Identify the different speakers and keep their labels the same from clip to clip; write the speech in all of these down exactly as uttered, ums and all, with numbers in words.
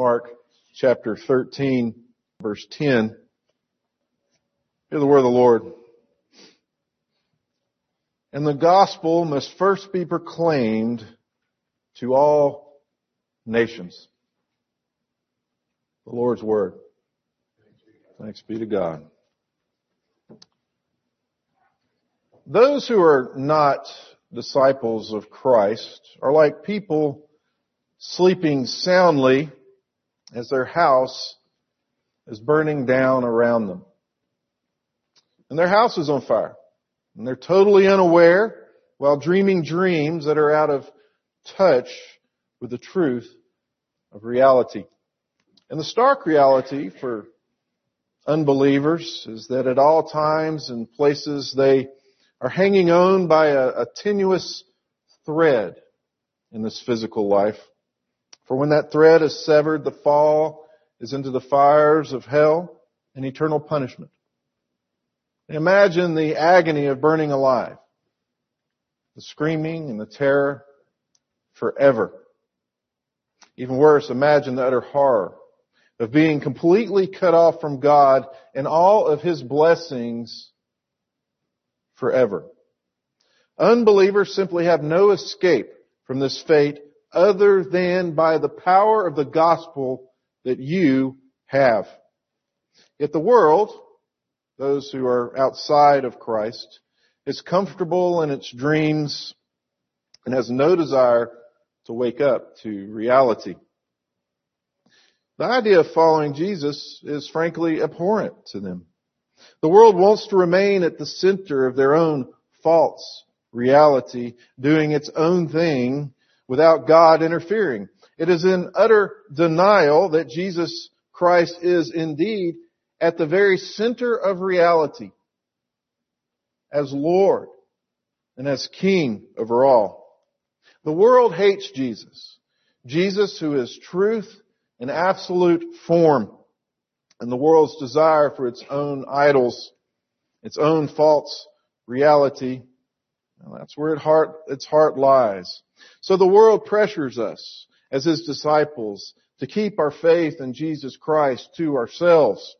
Speaker 1: Mark chapter thirteen, verse ten. Hear the word of the Lord. And the gospel must first be proclaimed to all nations. The Lord's word. Thanks be to God. Those who are not disciples of Christ are like people sleeping soundly as their house is burning down around them. And their house is on fire. And they're totally unaware while dreaming dreams that are out of touch with the truth of reality. And the stark reality for unbelievers is that at all times and places they are hanging on by a, a tenuous thread in this physical life. For when that thread is severed, the fall is into the fires of hell and eternal punishment. Imagine the agony of burning alive, the screaming and the terror forever. Even worse, imagine the utter horror of being completely cut off from God and all of His blessings forever. Unbelievers simply have no escape from this fate other than by the power of the gospel that you have. Yet the world, those who are outside of Christ, is comfortable in its dreams and has no desire to wake up to reality. The idea of following Jesus is frankly abhorrent to them. The world wants to remain at the center of their own false reality, doing its own thing without God interfering. It is in utter denial that Jesus Christ is indeed at the very center of reality as Lord and as King over all. The world hates Jesus. Jesus who is truth in absolute form. And the world's desire for its own idols, its own false reality, well, that's where its heart, its heart lies. So the world pressures us as His disciples to keep our faith in Jesus Christ to ourselves.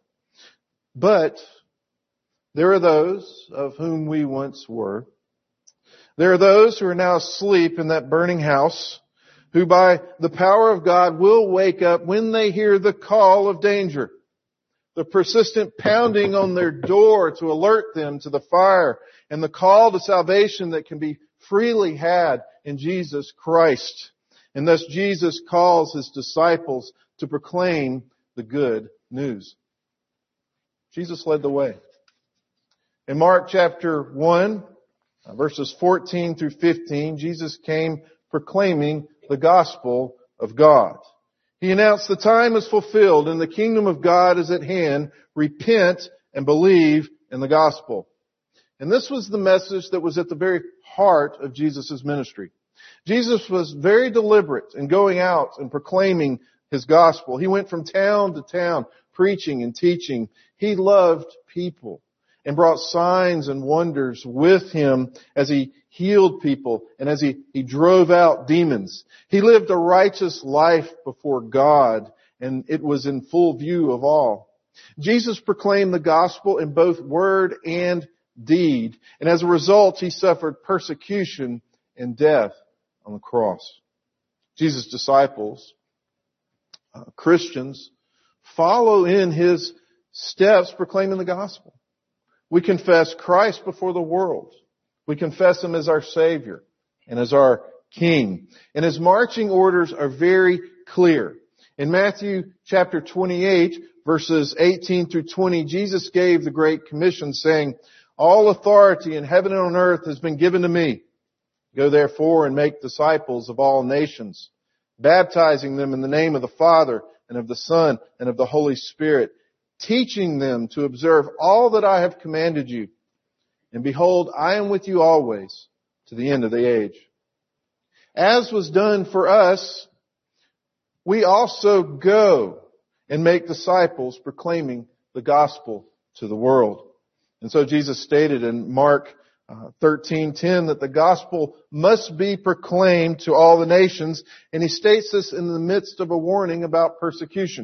Speaker 1: But there are those of whom we once were. There are those who are now asleep in that burning house, who by the power of God will wake up when they hear the call of danger. The persistent pounding on their door to alert them to the fire, and the call to salvation that can be freely had in Jesus Christ. And thus Jesus calls His disciples to proclaim the good news. Jesus led the way. In Mark chapter one, verses fourteen through fifteen, Jesus came proclaiming the gospel of God. He announced the time is fulfilled and the kingdom of God is at hand. Repent and believe in the gospel. And this was the message that was at the very heart of Jesus' ministry. Jesus was very deliberate in going out and proclaiming His gospel. He went from town to town preaching and teaching. He loved people and brought signs and wonders with Him as He healed people and as He, he drove out demons. He lived a righteous life before God, and it was in full view of all. Jesus proclaimed the gospel in both word and deed, and as a result, He suffered persecution and death on the cross. Jesus' disciples, uh, Christians, follow in His steps proclaiming the gospel. We confess Christ before the world. We confess Him as our Savior and as our King. And His marching orders are very clear. In Matthew chapter twenty-eight, verses eighteen through twenty, Jesus gave the Great Commission saying, all authority in heaven and on earth has been given to me. Go therefore and make disciples of all nations, baptizing them in the name of the Father and of the Son and of the Holy Spirit, teaching them to observe all that I have commanded you. And behold, I am with you always to the end of the age. As was done for us, we also go and make disciples proclaiming the gospel to the world. And so Jesus stated in Mark uh, thirteen ten that the gospel must be proclaimed to all the nations, and he states this in the midst of a warning about persecution.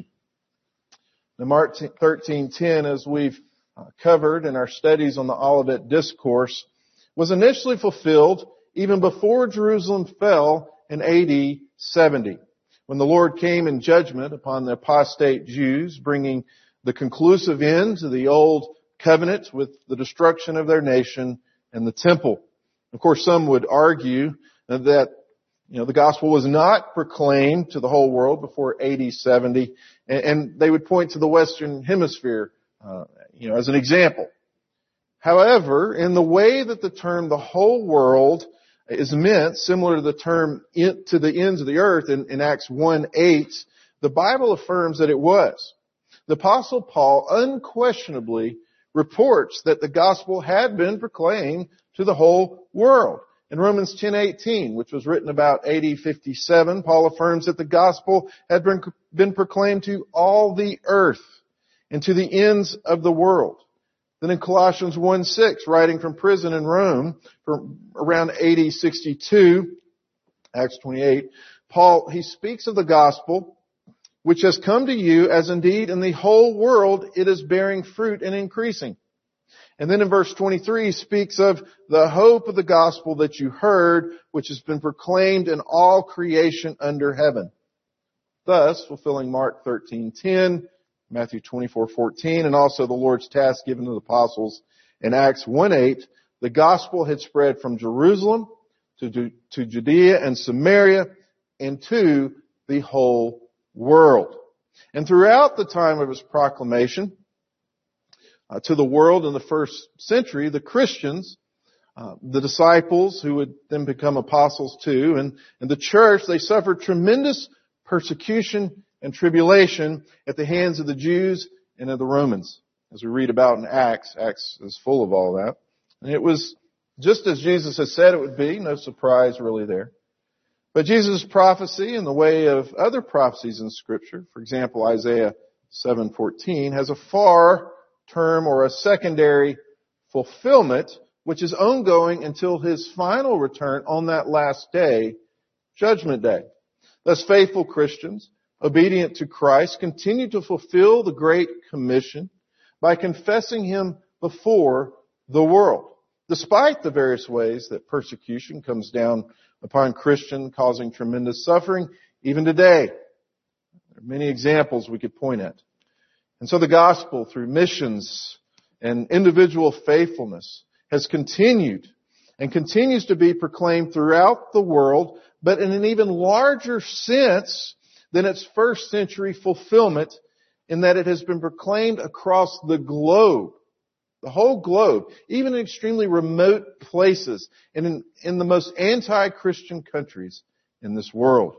Speaker 1: Now, Mark thirteen ten, as we've uh, covered in our studies on the Olivet Discourse, was initially fulfilled even before Jerusalem fell in A D seventy, when the Lord came in judgment upon the apostate Jews, bringing the conclusive end to the old covenant with the destruction of their nation and the temple. Of course, some would argue that, you know, the gospel was not proclaimed to the whole world before A D seventy, and, and they would point to the Western Hemisphere, uh, you know, as an example. However, in the way that the term the whole world is meant, similar to the term in, to the ends of the earth in, in Acts one eight, the Bible affirms that it was. The Apostle Paul unquestionably reports that the gospel had been proclaimed to the whole world. In Romans ten eighteen, which was written about A D fifty-seven, Paul affirms that the gospel had been, been proclaimed to all the earth and to the ends of the world. Then in Colossians one six, writing from prison in Rome from around A D sixty-two, Acts twenty-eight, Paul, he speaks of the gospel which has come to you, as indeed in the whole world it is bearing fruit and increasing. And then in verse twenty-three, he speaks of the hope of the gospel that you heard, which has been proclaimed in all creation under heaven. Thus, fulfilling Mark thirteen ten, Matthew twenty-four fourteen, and also the Lord's task given to the apostles in Acts one eight, the gospel had spread from Jerusalem to, to Judea and Samaria and to the whole world. And throughout the time of his proclamation uh, to the world in the first century, the Christians, uh, the disciples who would then become apostles too, and, and the church, they suffered tremendous persecution and tribulation at the hands of the Jews and of the Romans. As we read about in Acts, Acts is full of all that. And it was just as Jesus had said it would be, no surprise really there. But Jesus' prophecy, in the way of other prophecies in Scripture, for example, Isaiah seven fourteen, has a far term or a secondary fulfillment, which is ongoing until his final return on that last day, Judgment Day. Thus, faithful Christians, obedient to Christ, continue to fulfill the Great Commission by confessing Him before the world, despite the various ways that persecution comes down upon Christians, causing tremendous suffering, even today. There are many examples we could point at. And so the gospel, through missions and individual faithfulness, has continued and continues to be proclaimed throughout the world, but in an even larger sense than its first century fulfillment, in that it has been proclaimed across the globe. The whole globe, even in extremely remote places and in, in the most anti-Christian countries in this world,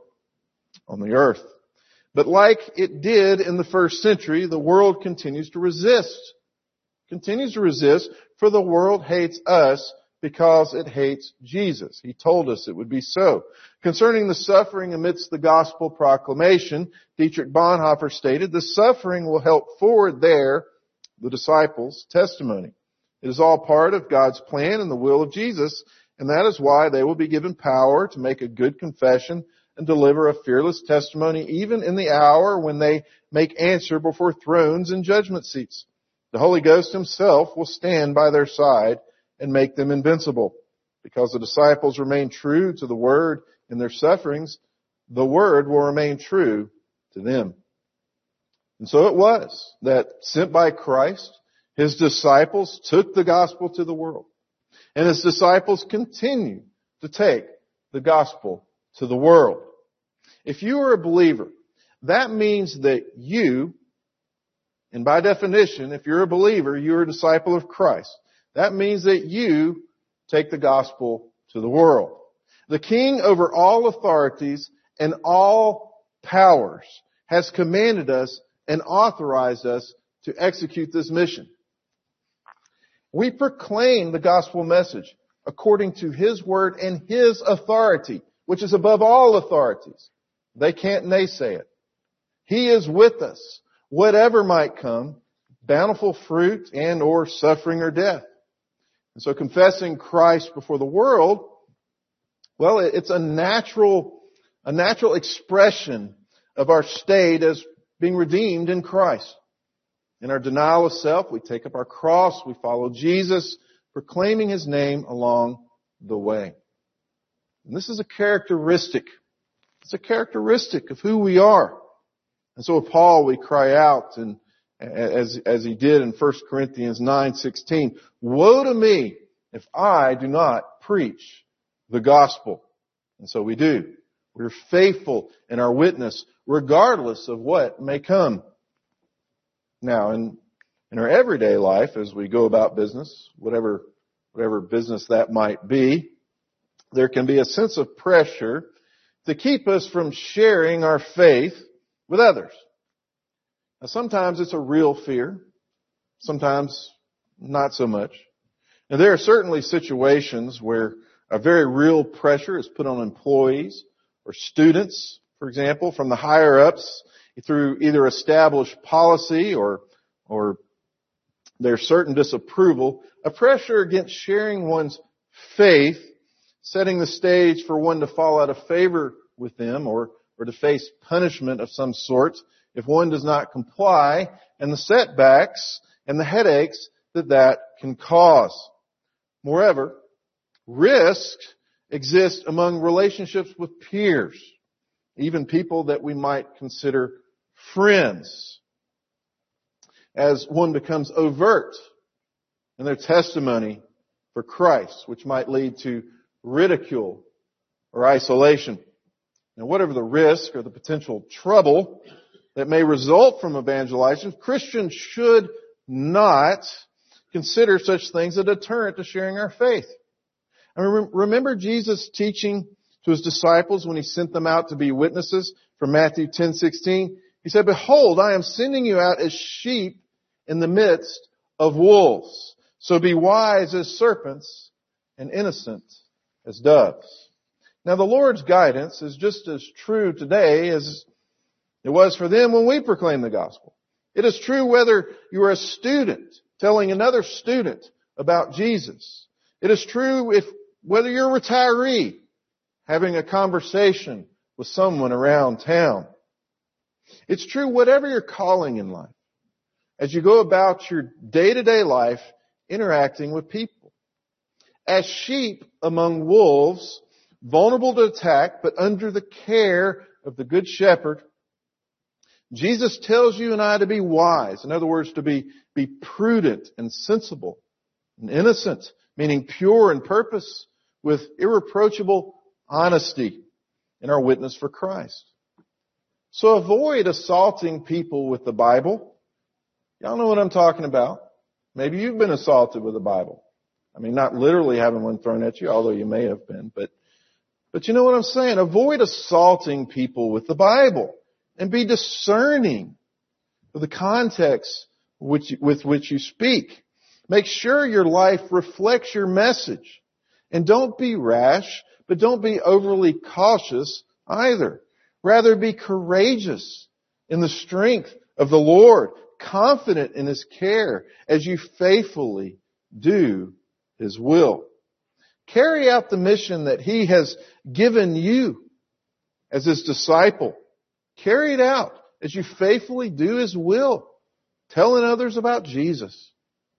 Speaker 1: on the earth. But like it did in the first century, the world continues to resist. Continues to resist, for the world hates us because it hates Jesus. He told us it would be so. Concerning the suffering amidst the gospel proclamation, Dietrich Bonhoeffer stated, the suffering will help forward their, the disciples' testimony. It is all part of God's plan and the will of Jesus, and that is why they will be given power to make a good confession and deliver a fearless testimony even in the hour when they make answer before thrones and judgment seats. The Holy Ghost Himself will stand by their side and make them invincible. Because the disciples remain true to the Word in their sufferings, the Word will remain true to them. And so it was that, sent by Christ, His disciples took the gospel to the world. And His disciples continue to take the gospel to the world. If you are a believer, that means that you, and by definition, if you're a believer, you're a disciple of Christ. That means that you take the gospel to the world. The King over all authorities and all powers has commanded us and authorized us to execute this mission. We proclaim the gospel message according to His word and His authority, which is above all authorities. They can't naysay it. He is with us, whatever might come, bountiful fruit and or suffering or death. And so confessing Christ before the world, well, it's a natural, a natural expression of our state as being redeemed in Christ. In our denial of self, we take up our cross, we follow Jesus, proclaiming His name along the way. And this is a characteristic. It's a characteristic of who we are. And so with Paul, we cry out, and as, as he did in First Corinthians nine sixteen, woe to me if I do not preach the gospel. And so we do. We're faithful in our witness, regardless of what may come. Now, in, in our everyday life, as we go about business, whatever, whatever business that might be, there can be a sense of pressure to keep us from sharing our faith with others. Now, sometimes it's a real fear. Sometimes not so much. And there are certainly situations where a very real pressure is put on employees or students, for example, from the higher ups through either established policy or, or their certain disapproval, a pressure against sharing one's faith, setting the stage for one to fall out of favor with them or, or to face punishment of some sort if one does not comply, and the setbacks and the headaches that that can cause. Moreover, risks exist among relationships with peers, even people that we might consider friends, as one becomes overt in their testimony for Christ, which might lead to ridicule or isolation. Now, whatever the risk or the potential trouble that may result from evangelizing, Christians should not consider such things a deterrent to sharing our faith. I mean, remember Jesus teaching to His disciples when He sent them out to be witnesses from Matthew ten sixteen? He said, behold, I am sending you out as sheep in the midst of wolves. So be wise as serpents and innocent as doves. Now, the Lord's guidance is just as true today as it was for them when we proclaim the gospel. It is true whether you are a student telling another student about Jesus. It is true if whether you're a retiree having a conversation with someone around town. It's true whatever your calling in life, as you go about your day-to-day life interacting with people. As sheep among wolves, vulnerable to attack, but under the care of the Good Shepherd, Jesus tells you and I to be wise. In other words, to be, be prudent and sensible and innocent, meaning pure in purpose with irreproachable honesty in our witness for Christ. So avoid assaulting people with the Bible. Y'all know what I'm talking about. Maybe you've been assaulted with the Bible. I mean, not literally having one thrown at you, although you may have been, but, but you know what I'm saying? Avoid assaulting people with the Bible and be discerning of the context which, with which you speak. Make sure your life reflects your message. And don't be rash, but don't be overly cautious either. Rather be courageous in the strength of the Lord, confident in His care as you faithfully do His will. Carry out the mission that He has given you as His disciple. Carry it out as you faithfully do His will, telling others about Jesus.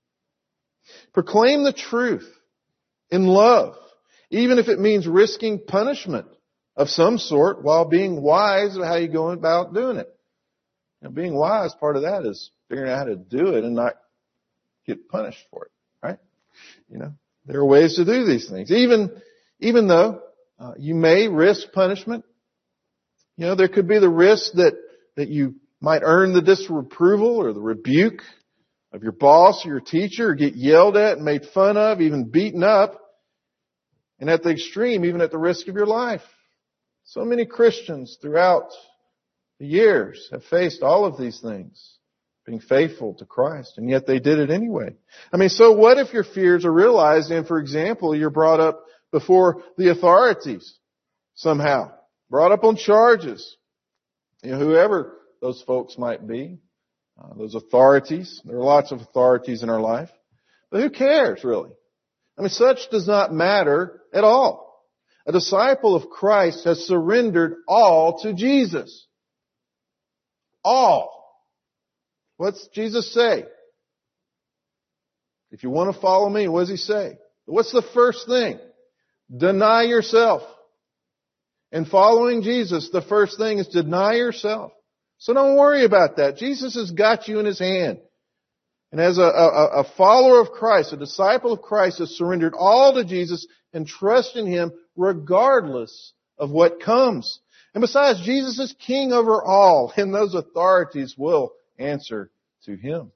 Speaker 1: Proclaim the truth in love, even if it means risking punishment of some sort while being wise of how you go about doing it. Now, being wise, part of that is figuring out how to do it and not get punished for it, right? You know, there are ways to do these things. Even, even though uh, you may risk punishment, you know, there could be the risk that, that you might earn the disapproval or the rebuke of your boss or your teacher, or get yelled at and made fun of, even beaten up, and at the extreme, even at the risk of your life. So many Christians throughout the years have faced all of these things, being faithful to Christ, and yet they did it anyway. I mean, so what if your fears are realized and, for example, you're brought up before the authorities somehow, brought up on charges, you know, whoever those folks might be, uh, those authorities. There are lots of authorities in our life. But who cares, really? I mean, such does not matter at all. A disciple of Christ has surrendered all to Jesus. All. What's Jesus say? If you want to follow me, what does he say? What's the first thing? Deny yourself. And following Jesus, the first thing is deny yourself. So don't worry about that. Jesus has got you in his hand. And as a, a, a follower of Christ, a disciple of Christ has surrendered all to Jesus and trust in him regardless of what comes. And besides, Jesus is king over all, and those authorities will answer to him.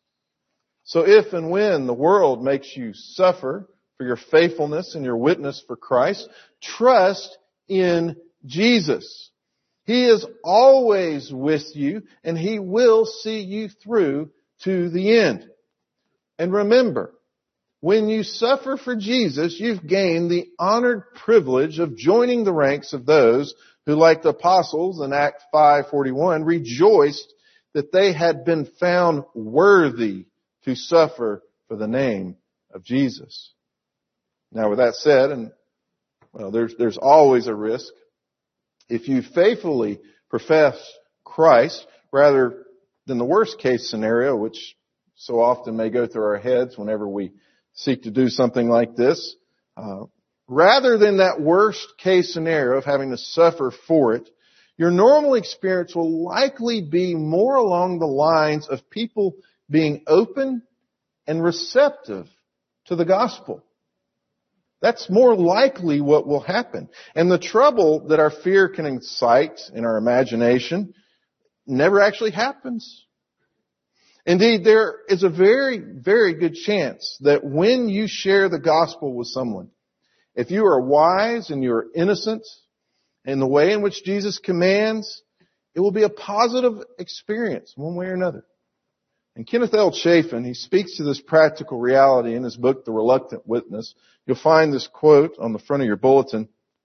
Speaker 1: So if and when the world makes you suffer for your faithfulness and your witness for Christ, trust in Jesus. He is always with you, and he will see you through to the end. And remember, when you suffer for Jesus, you've gained the honored privilege of joining the ranks of those who, like the apostles in Acts five forty-one, rejoiced that they had been found worthy to suffer for the name of Jesus. Now, with that said, and well, there's there's always a risk. If you faithfully profess Christ, rather than the worst case scenario, which so often may go through our heads whenever we seek to do something like this, uh, rather than that worst case scenario of having to suffer for it, your normal experience will likely be more along the lines of people being open and receptive to the gospel. That's more likely what will happen. And the trouble that our fear can incite in our imagination never actually happens. Indeed, there is a very, very good chance that when you share the gospel with someone, if you are wise and you are innocent in the way in which Jesus commands, it will be a positive experience one way or another. And Kenneth L. Chafin, he speaks to this practical reality in his book, The Reluctant Witness. You'll find this quote on the front of your bulletin.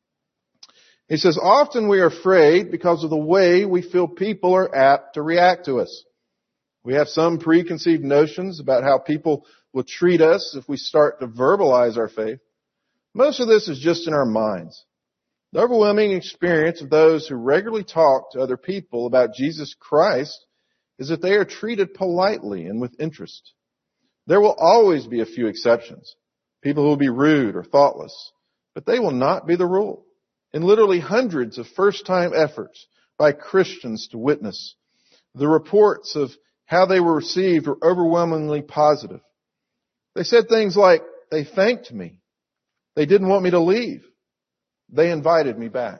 Speaker 1: He says, often we are afraid because of the way we feel people are apt to react to us. We have some preconceived notions about how people will treat us if we start to verbalize our faith. Most of this is just in our minds. The overwhelming experience of those who regularly talk to other people about Jesus Christ is that they are treated politely and with interest. There will always be a few exceptions. People who will be rude or thoughtless, but they will not be the rule. In literally hundreds of first-time efforts by Christians to witness, the reports of how they were received were overwhelmingly positive. They said things like, they thanked me. They didn't want me to leave. They invited me back.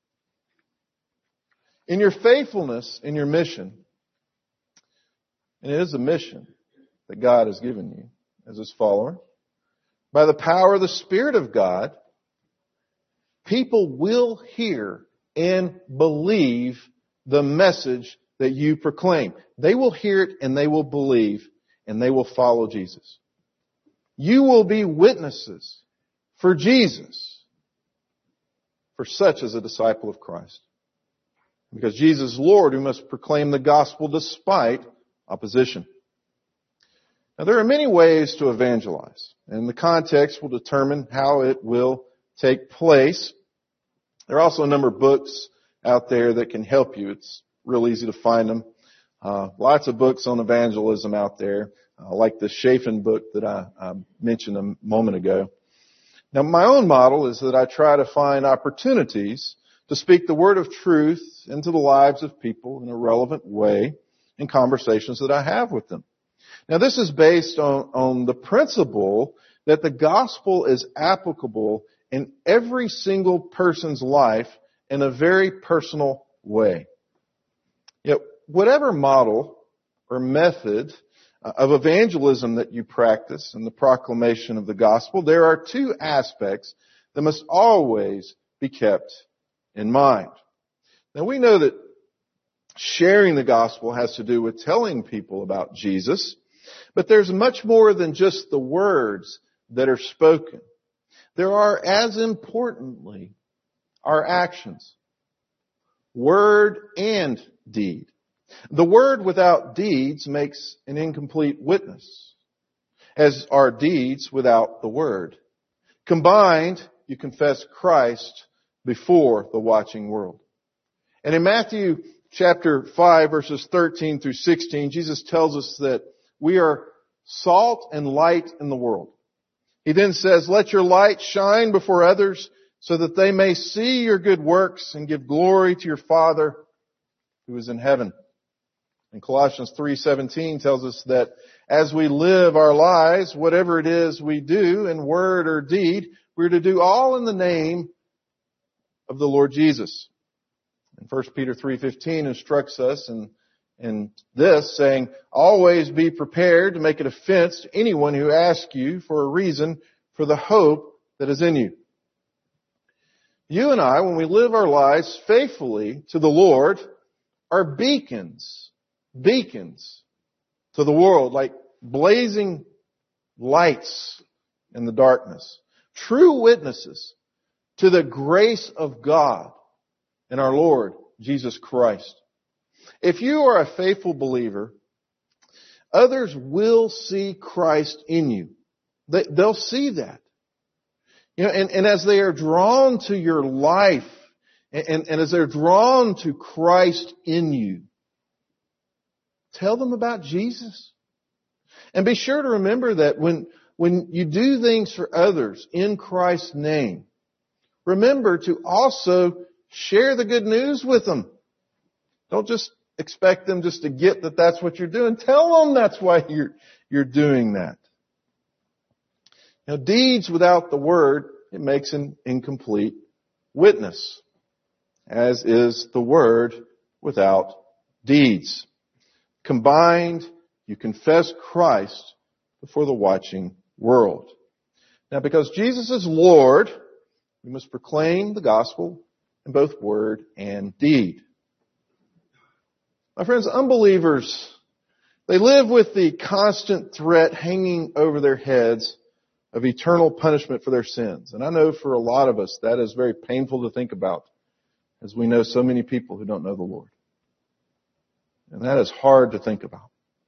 Speaker 1: In your faithfulness in your mission, and it is a mission that God has given you as his follower, by the power of the Spirit of God, people will hear and believe the message that you proclaim. They will hear it and they will believe and they will follow Jesus. You will be witnesses for Jesus, for such as a disciple of Christ. Because Jesus is Lord, we must proclaim the gospel despite opposition. Now, there are many ways to evangelize, and the context will determine how it will take place. There are also a number of books out there that can help you. It's real easy to find them. Uh, lots of books on evangelism out there, uh, like the Chafin book that I, I mentioned a moment ago. Now, my own model is that I try to find opportunities to speak the word of truth into the lives of people in a relevant way in conversations that I have with them. Now, this is based on, on the principle that the gospel is applicable in every single person's life in a very personal way. Yet, whatever model or method of evangelism that you practice in the proclamation of the gospel, there are two aspects that must always be kept in mind. Now, we know that sharing the gospel has to do with telling people about Jesus, but there's much more than just the words that are spoken. There are, as importantly, our actions, word and deed. The word without deeds makes an incomplete witness, as are deeds without the word Combined, you confess Christ before the watching world. And in Matthew chapter five, verses thirteen through sixteen, Jesus tells us that we are salt and light in the world. He then says, let your light shine before others so that they may see your good works and give glory to your Father who is in heaven. And Colossians three seventeen tells us that as we live our lives, whatever it is we do in word or deed, we're to do all in the name of the Lord Jesus. And First Peter three fifteen instructs us in, in this, saying, always be prepared to make an offense to anyone who asks you for a reason for the hope that is in you. You and I, when we live our lives faithfully to the Lord, are beacons, beacons to the world, like blazing lights in the darkness. True witnesses to the grace of God and our Lord Jesus Christ. If you are a faithful believer, others will see Christ in you. They, they'll see that. You know, and, and as they are drawn to your life, and, and, and as they're drawn to Christ in you, tell them about Jesus. And be sure to remember that when, when you do things for others in Christ's name, remember to also share the good news with them. Don't just expect them just to get that that's what you're doing. Tell them that's why you're, you're doing that. Now, deeds without the word, it makes an incomplete witness, as is the word without deeds. Combined, you confess Christ before the watching world. Now, because Jesus is Lord, we must proclaim the gospel in both word and deed. My friends, unbelievers, they live with the constant threat hanging over their heads of eternal punishment for their sins. And I know for a lot of us that is very painful to think about, as we know so many people who don't know the Lord. And that is hard to think about.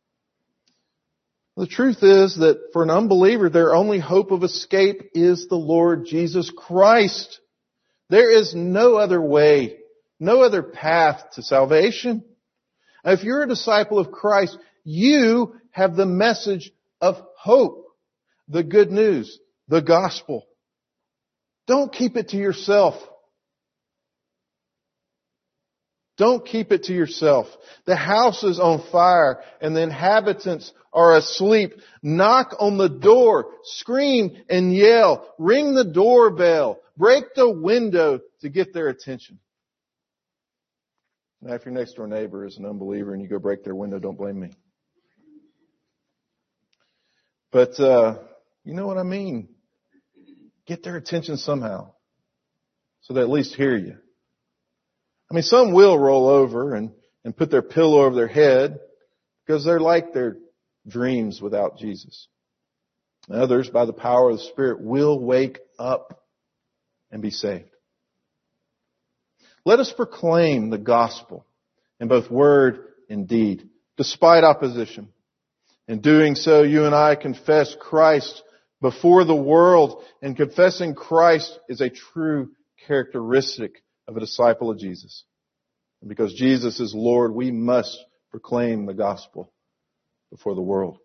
Speaker 1: The truth is that for an unbeliever, their only hope of escape is the Lord Jesus Christ. There is no other way, no other path to salvation. If you're a disciple of Christ, you have the message of hope, the good news, the gospel. Don't keep it to yourself. Don't keep it to yourself. The house is on fire and the inhabitants are asleep. Knock on the door, scream and yell, ring the doorbell, break the window to get their attention. Now, if your next door neighbor is an unbeliever and you go break their window, don't blame me. But, uh, you know what I mean? Get their attention somehow so they at least hear you. I mean, some will roll over and, and put their pillow over their head because they're like their dreams without Jesus. And others, by the power of the Spirit, will wake up and be saved. Let us proclaim the gospel in both word and deed, despite opposition. In doing so, you and I confess Christ before the world, and confessing Christ is a true characteristic of a disciple of Jesus. And because Jesus is Lord, we must proclaim the gospel before the world.